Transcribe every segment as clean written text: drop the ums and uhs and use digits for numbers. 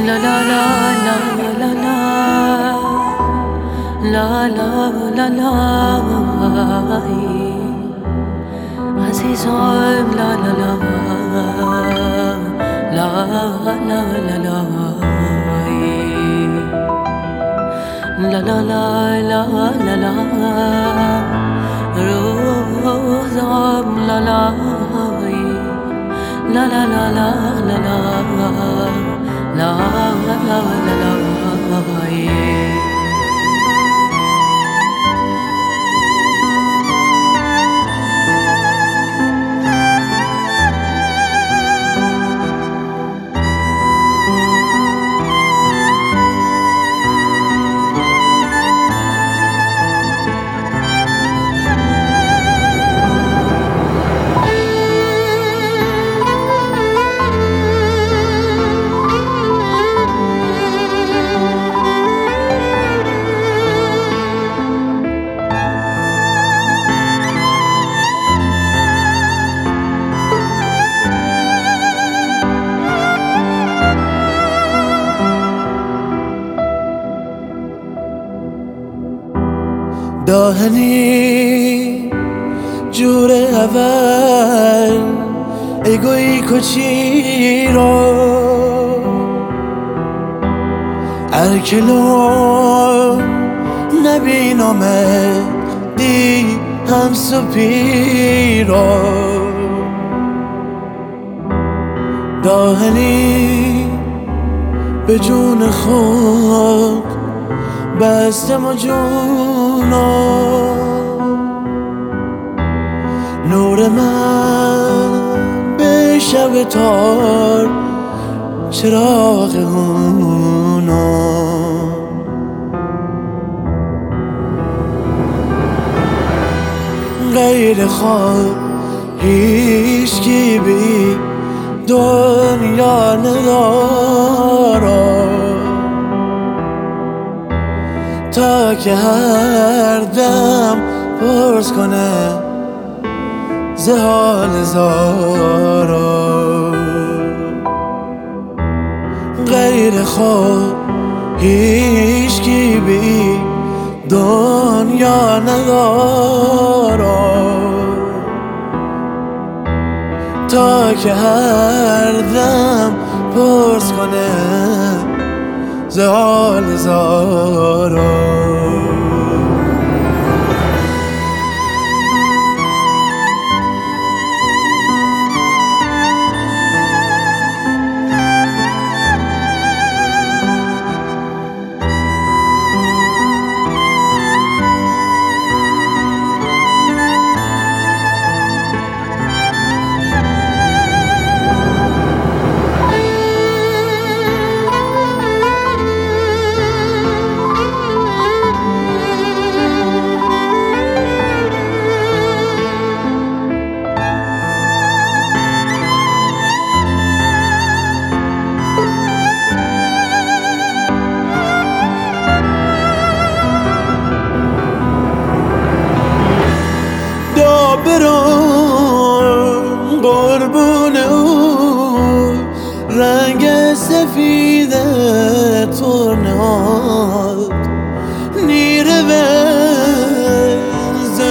La la la la la la la la la la Azizim la la la la la la la La la la la la la Rozam la la La la la la la la La la la la داهنی جور اول ایگوی کچی رو ارکلو نبینامه دی هم سپی رو داهنی به جون خود بستم و جونا نور من به شب تار چراغ اونا غیر خواب هیچکی بی دنیا ندارم تا که هر دم پرس کنه زهال زارا غیر خواب هیچکی بی دنیا ندارم تا که هر دم پرس کنه زهال زارا برم قربون او رنگ سفید ترنهاد نیره ز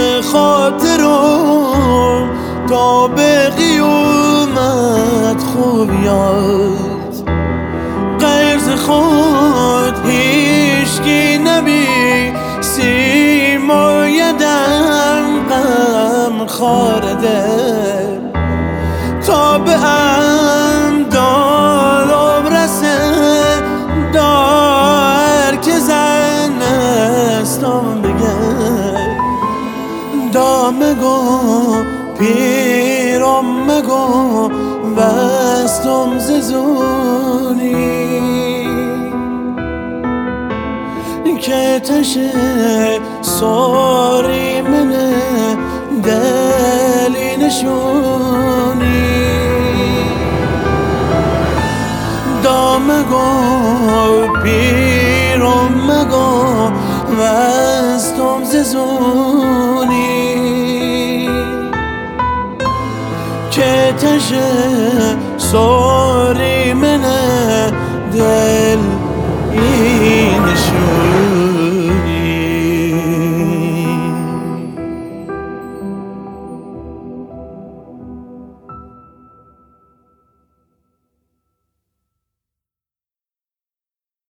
خاطرم تا به قیامت خوب یاد غیر ز خود هیچکی نبی سیمایدم غم خارده تا به اندالم رسه دار که زن استم بگه دامگو پیرم مگو بستم ززونی که تشه ساری منه دلی نشونی دامگو پیرم مگو وستم ززونی که تشه ساری